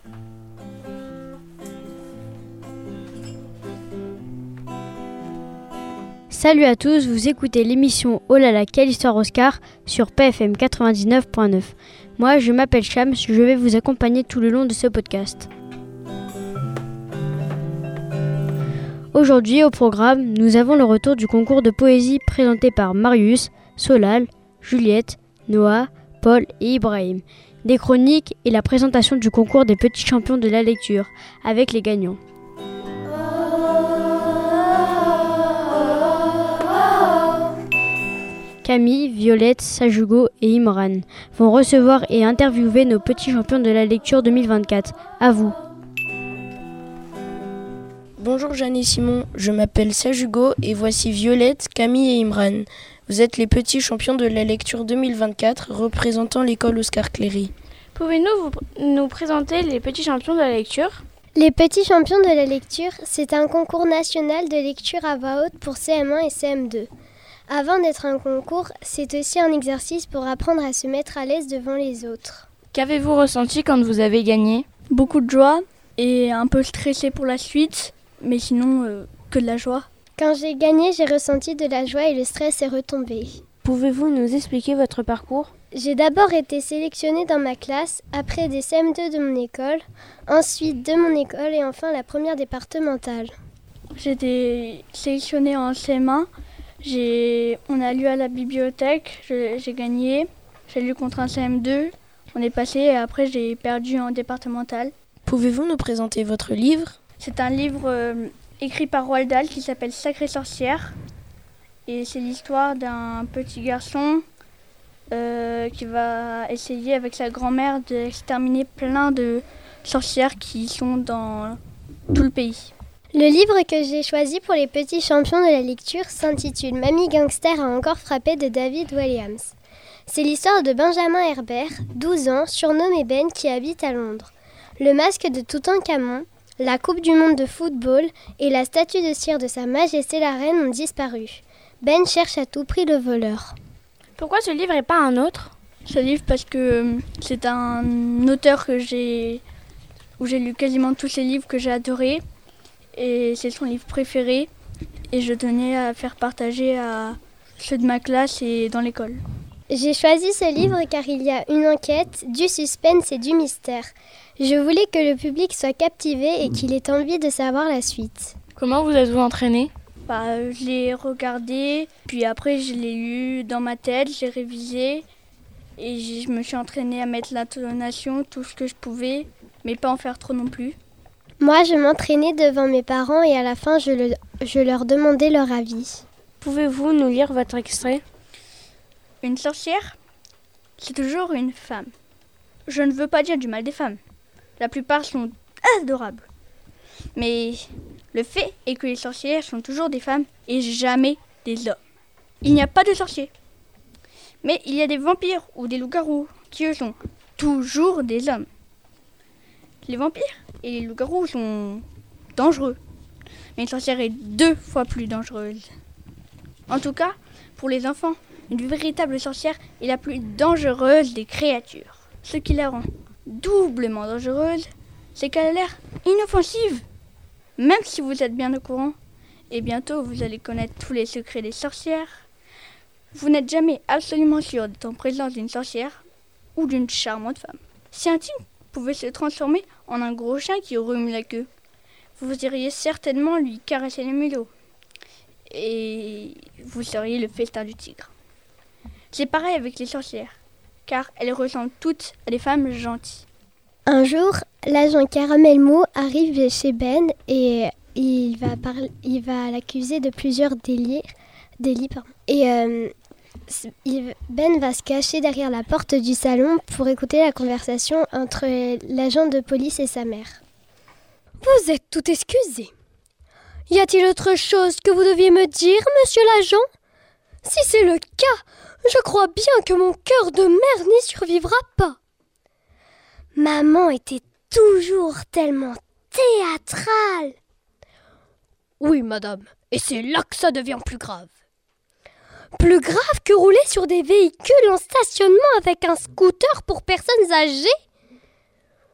Salut à tous, vous écoutez l'émission Oh là là, quelle histoire Oscar sur PFM 99.9. Moi, je m'appelle Shams, je vais vous accompagner tout le long de ce podcast. Aujourd'hui, au programme, nous avons le retour du concours de poésie présenté par Marius, Solal, Juliette, Noah, Paul et Ibrahim. Des chroniques et la présentation du concours des petits champions de la lecture avec les gagnants. Camille, Violette, Sajugo et Imran vont recevoir et interviewer nos petits champions de la lecture 2024. À vous. Bonjour Jeanne et Simon, je m'appelle Sajugo et voici Violette, Camille et Imran. Vous êtes les petits champions de la lecture 2024 représentant l'école Oscar Cléry. Pouvez-vous nous présenter les petits champions de la lecture ? Les petits champions de la lecture, c'est un concours national de lecture à voix haute pour CM1 et CM2. Avant d'être un concours, c'est aussi un exercice pour apprendre à se mettre à l'aise devant les autres. Qu'avez-vous ressenti quand vous avez gagné ? Beaucoup de joie et un peu stressé pour la suite, mais sinon que de la joie. Quand j'ai gagné, j'ai ressenti de la joie et le stress est retombé. Pouvez-vous nous expliquer votre parcours ? J'ai d'abord été sélectionnée dans ma classe, après des CM2 de mon école, ensuite de mon école et enfin la première départementale. J'ai été sélectionnée en CM1. On a lu à la bibliothèque, j'ai gagné. J'ai lu contre un CM2, on est passé et après j'ai perdu en départemental. Pouvez-vous nous présenter votre livre ? C'est un livre écrit par Roald Dahl qui s'appelle Sacrée sorcière. Et c'est l'histoire d'un petit garçon qui va essayer avec sa grand-mère d'exterminer plein de sorcières qui sont dans tout le pays. Le livre que j'ai choisi pour les petits champions de la lecture s'intitule « Mamie Gangster a encore frappé » de David Walliams. C'est l'histoire de Benjamin Herbert, 12 ans, surnommé Ben, qui habite à Londres. Le masque de Toutankhamon, la Coupe du monde de football et la statue de cire de Sa Majesté la Reine ont disparu. Ben cherche à tout prix le voleur. Pourquoi ce livre et pas un autre ? Ce livre parce que c'est un auteur où j'ai lu quasiment tous ses livres que j'ai adorés. Et c'est son livre préféré et je tenais à faire partager à ceux de ma classe et dans l'école. J'ai choisi ce livre car il y a une enquête, du suspense et du mystère. Je voulais que le public soit captivé et qu'il ait envie de savoir la suite. Comment vous êtes-vous entraîné ? Je l'ai regardé, puis après je l'ai lu dans ma tête, j'ai révisé et je me suis entraînée à mettre l'intonation, tout ce que je pouvais, mais pas en faire trop non plus. Moi, je m'entraînais devant mes parents et à la fin, je leur demandais leur avis. Pouvez-vous nous lire votre extrait ? Une sorcière, c'est toujours une femme. Je ne veux pas dire du mal des femmes. La plupart sont adorables. Mais le fait est que les sorcières sont toujours des femmes et jamais des hommes. Il n'y a pas de sorciers. Mais il y a des vampires ou des loups-garous qui eux sont toujours des hommes. Les vampires et les loups-garous sont dangereux. Mais une sorcière est 2 fois plus dangereuse. En tout cas, pour les enfants, une véritable sorcière est la plus dangereuse des créatures. Ce qui la rend doublement dangereuse, c'est qu'elle a l'air inoffensive. Même si vous êtes bien au courant, et bientôt vous allez connaître tous les secrets des sorcières, vous n'êtes jamais absolument sûr d'être en présence d'une sorcière ou d'une charmante femme. Si un tigre pouvait se transformer en un gros chien qui remue la queue, vous iriez certainement lui caresser le mulot. Et vous seriez le festin du tigre. C'est pareil avec les sorcières, car elles ressemblent toutes à des femmes gentilles. Un jour, l'agent Caramel Mou arrive chez Ben et il va l'accuser de plusieurs délits. Et Ben va se cacher derrière la porte du salon pour écouter la conversation entre l'agent de police et sa mère. Vous êtes tout excusé. Y a-t-il autre chose que vous deviez me dire, monsieur l'agent ? Si c'est le cas, je crois bien que mon cœur de mère n'y survivra pas. Maman était toujours tellement théâtrale. Oui, madame, et c'est là que ça devient plus grave. Plus grave que rouler sur des véhicules en stationnement avec un scooter pour personnes âgées ?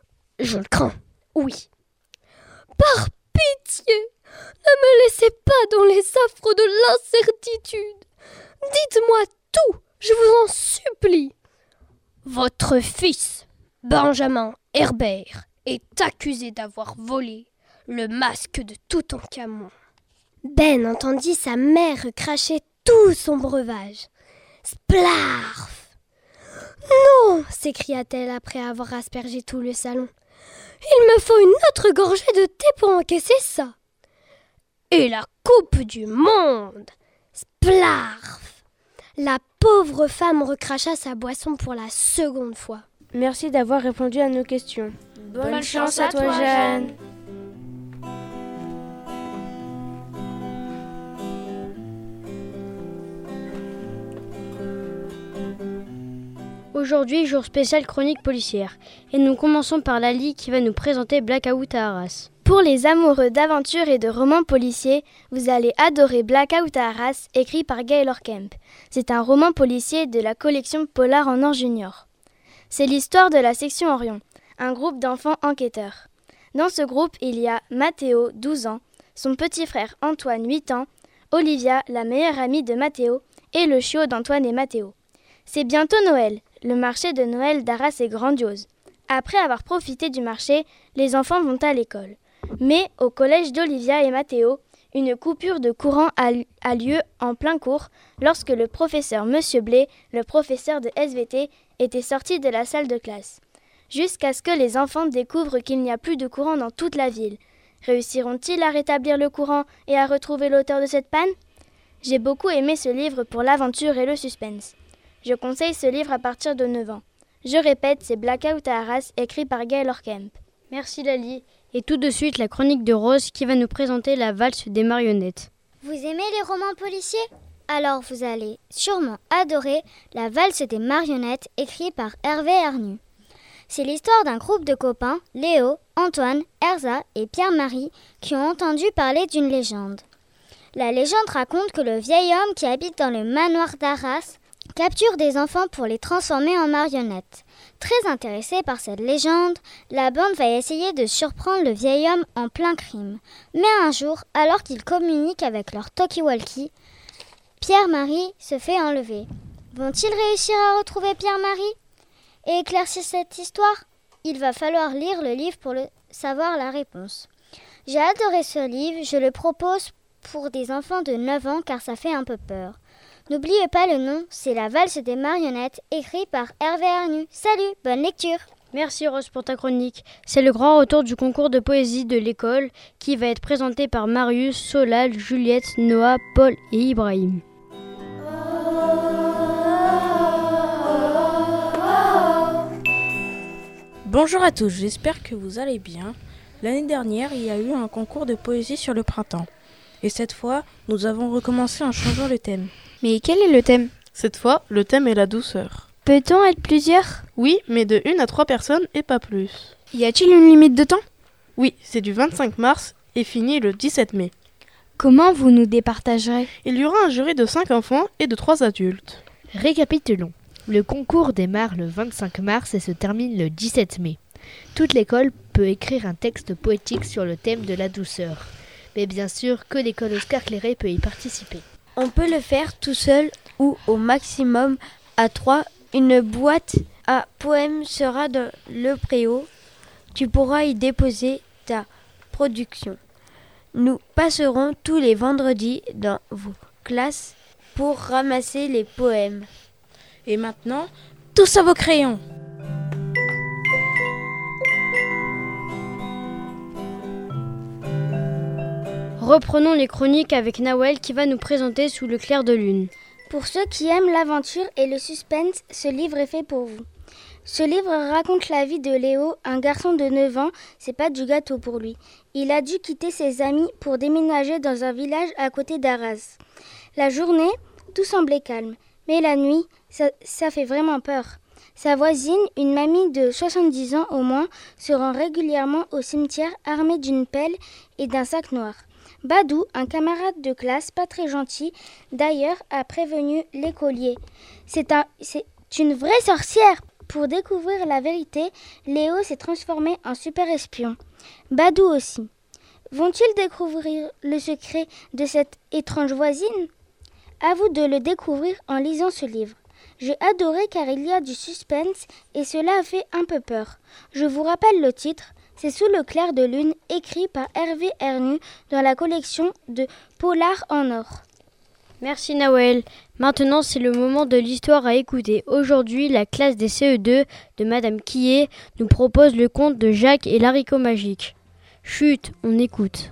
Je le crains, oui. Par pitié, ne me laissez pas dans les affres de l'incertitude. Dites-moi tout, je vous en supplie. Votre fils, Benjamin Herbert, est accusé d'avoir volé le masque de Toutankhamon. Ben entendit sa mère cracher tout son breuvage. Splarf! Non! S'écria-t-elle après avoir aspergé tout le salon. Il me faut une autre gorgée de thé pour encaisser ça. Et la coupe du monde! Splarf! La pauvre femme recracha sa boisson pour la seconde fois. Merci d'avoir répondu à nos questions. Bonne chance à toi, Jeanne. Aujourd'hui, jour spécial chronique policière. Et nous commençons par Lali qui va nous présenter Blackout à Arras. Pour les amoureux d'aventure et de romans policiers, vous allez adorer Blackout à Arras, écrit par Gaylor Kemp. C'est un roman policier de la collection Polar en Or Junior. C'est l'histoire de la section Orion, un groupe d'enfants enquêteurs. Dans ce groupe, il y a Mathéo, 12 ans, son petit frère Antoine, 8 ans, Olivia, la meilleure amie de Mathéo, et le chiot d'Antoine et Mathéo. C'est bientôt Noël. Le marché de Noël d'Arras est grandiose. Après avoir profité du marché, les enfants vont à l'école. Mais au collège d'Olivia et Mathéo, une coupure de courant a lieu en plein cours lorsque le professeur Monsieur Blé, le professeur de SVT, était sorti de la salle de classe. Jusqu'à ce que les enfants découvrent qu'il n'y a plus de courant dans toute la ville. Réussiront-ils à rétablir le courant et à retrouver l'auteur de cette panne ? J'ai beaucoup aimé ce livre pour l'aventure et le suspense. Je conseille ce livre à partir de 9 ans. Je répète, c'est Blackout à Arras, écrit par Gaylor Kemp. Merci Lali. Et tout de suite, la chronique de Rose qui va nous présenter la valse des marionnettes. Vous aimez les romans policiers ? Alors vous allez sûrement adorer la valse des marionnettes, écrit par Hervé Hernu. C'est l'histoire d'un groupe de copains, Léo, Antoine, Erza et Pierre-Marie, qui ont entendu parler d'une légende. La légende raconte que le vieil homme qui habite dans le manoir d'Arras capture des enfants pour les transformer en marionnettes. Très intéressé par cette légende, la bande va essayer de surprendre le vieil homme en plein crime. Mais un jour, alors qu'ils communiquent avec leur talkie-walkie, Pierre-Marie se fait enlever. Vont-ils réussir à retrouver Pierre-Marie et éclaircir cette histoire ? Il va falloir lire le livre pour savoir la réponse. J'ai adoré ce livre, je le propose pour des enfants de 9 ans car ça fait un peu peur. N'oubliez pas le nom, c'est la valse des marionnettes, écrit par Hervé Hernu. Salut, bonne lecture. Merci Rose pour ta chronique. C'est le grand retour du concours de poésie de l'école qui va être présenté par Marius, Solal, Juliette, Noah, Paul et Ibrahim. Bonjour à tous, j'espère que vous allez bien. L'année dernière, il y a eu un concours de poésie sur le printemps. Et cette fois, nous avons recommencé en changeant le thème. Mais quel est le thème ? Cette fois, le thème est la douceur. Peut-on être plusieurs ? Oui, mais de 1 à 3 personnes et pas plus. Y a-t-il une limite de temps ? Oui, c'est du 25 mars et fini le 17 mai. Comment vous nous départagerez ? Il y aura un jury de 5 enfants et de 3 adultes. Récapitulons. Le concours démarre le 25 mars et se termine le 17 mai. Toute l'école peut écrire un texte poétique sur le thème de la douceur. Mais bien sûr que l'école Oscar Clairet peut y participer. On peut le faire tout seul ou au maximum à 3. Une boîte à poèmes sera dans le préau. Tu pourras y déposer ta production. Nous passerons tous les vendredis dans vos classes pour ramasser les poèmes. Et maintenant, tous à vos crayons. Reprenons les chroniques avec Nawel qui va nous présenter Sous le clair de lune. Pour ceux qui aiment l'aventure et le suspense, ce livre est fait pour vous. Ce livre raconte la vie de Léo, un garçon de 9 ans, c'est pas du gâteau pour lui. Il a dû quitter ses amis pour déménager dans un village à côté d'Arras. La journée, tout semblait calme, mais la nuit, ça fait vraiment peur. Sa voisine, une mamie de 70 ans au moins, se rend régulièrement au cimetière armée d'une pelle et d'un sac noir. Badou, un camarade de classe pas très gentil, d'ailleurs, a prévenu l'écolier. C'est une vraie sorcière. Pour découvrir la vérité, Léo s'est transformé en super espion. Badou aussi. Vont-ils découvrir le secret de cette étrange voisine ? À vous de le découvrir en lisant ce livre. J'ai adoré car il y a du suspense et cela a fait un peu peur. Je vous rappelle le titre, c'est Sous le clair de lune, écrit par Hervé Hernu dans la collection de Polar en or. Merci Nawel. Maintenant, c'est le moment de l'histoire à écouter. Aujourd'hui, la classe des CE2 de Madame Quillet nous propose le conte de Jacques et l'haricot magique. Chut, on écoute.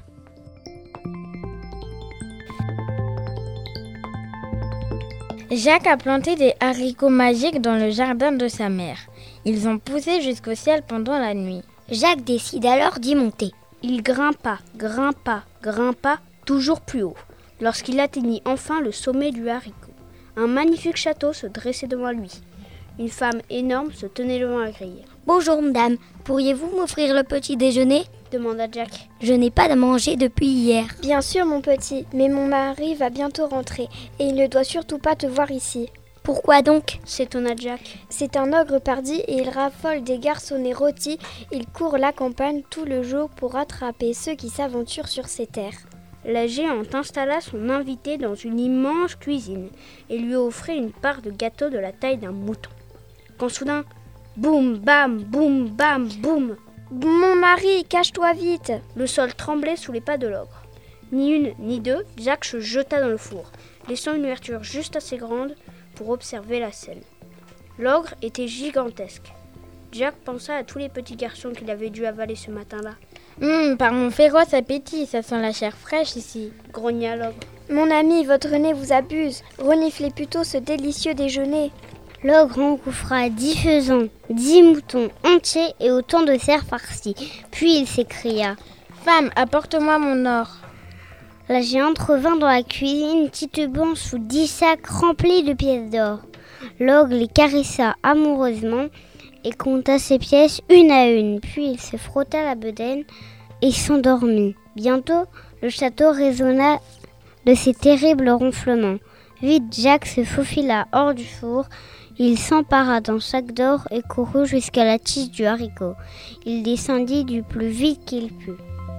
Jacques a planté des haricots magiques dans le jardin de sa mère. Ils ont poussé jusqu'au ciel pendant la nuit. Jacques décide alors d'y monter. Il grimpa, toujours plus haut, lorsqu'il atteignit enfin le sommet du haricot. Un magnifique château se dressait devant lui. Une femme énorme se tenait devant la grille. « Bonjour madame, pourriez-vous m'offrir le petit déjeuner ?» demanda Jack. « Je n'ai pas à manger depuis hier. » « Bien sûr mon petit, mais mon mari va bientôt rentrer et il ne doit surtout pas te voir ici. » « Pourquoi donc ?» s'étonna Jack. « C'est un ogre pardi et il raffole des garçonnets rôtis. Il court la campagne tout le jour pour attraper ceux qui s'aventurent sur ses terres. » La géante installa son invité dans une immense cuisine et lui offrit une part de gâteau de la taille d'un mouton. Quand soudain, boum, bam, boum, bam, boum. « Mon mari, cache-toi vite !» Le sol tremblait sous les pas de l'ogre. Ni une, ni deux, Jack se jeta dans le four, laissant une ouverture juste assez grande pour observer la scène. L'ogre était gigantesque. Jack pensa à tous les petits garçons qu'il avait dû avaler ce matin-là. Par mon féroce appétit, ça sent la chair fraîche ici, grogna l'ogre. « Mon ami, votre nez vous abuse. Reniflez plutôt ce délicieux déjeuner. » L'ogre engouffra 10 faisans, 10 moutons entiers et autant de cerfs farcis. Puis il s'écria « Femme, apporte-moi mon or !» La géante revint dans la cuisine, titubant sous 10 sacs remplis de pièces d'or. L'ogre les caressa amoureusement et compta ses pièces une à une. Puis il se frotta la bedaine et s'endormit. Bientôt, le château résonna de ses terribles ronflements. Vite, Jack se faufila hors du four. Il s'empara d'un sac d'or et courut jusqu'à la tige du haricot. Il descendit du plus vite qu'il put.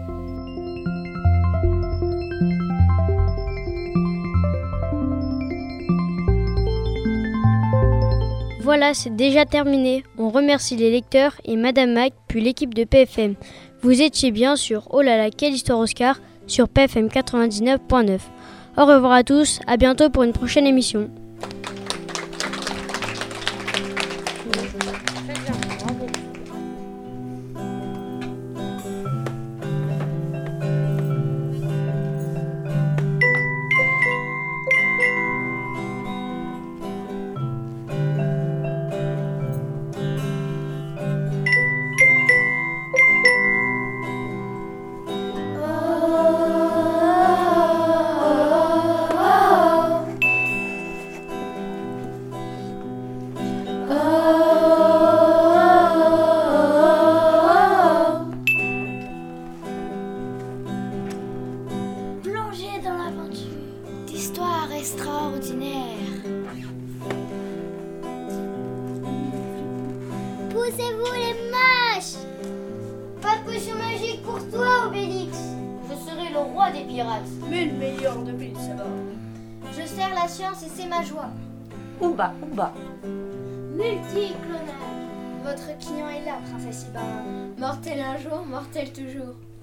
Voilà, c'est déjà terminé. On remercie les lecteurs et Madame Mac, puis l'équipe de PFM. Vous étiez bien sur Oh là là, quelle histoire Oscar sur PFM 99.9. Au revoir à tous, à bientôt pour une prochaine émission. Poussez-vous les mâches! Pas de potion magique pour toi, Obélix! Je serai le roi des pirates. Mais le meilleur de Belzébuth. Je sers la science et c'est ma joie. Ouba. Multiclonage. Votre client est là, princesse Ibarra. Mortel un jour, mortel toujours.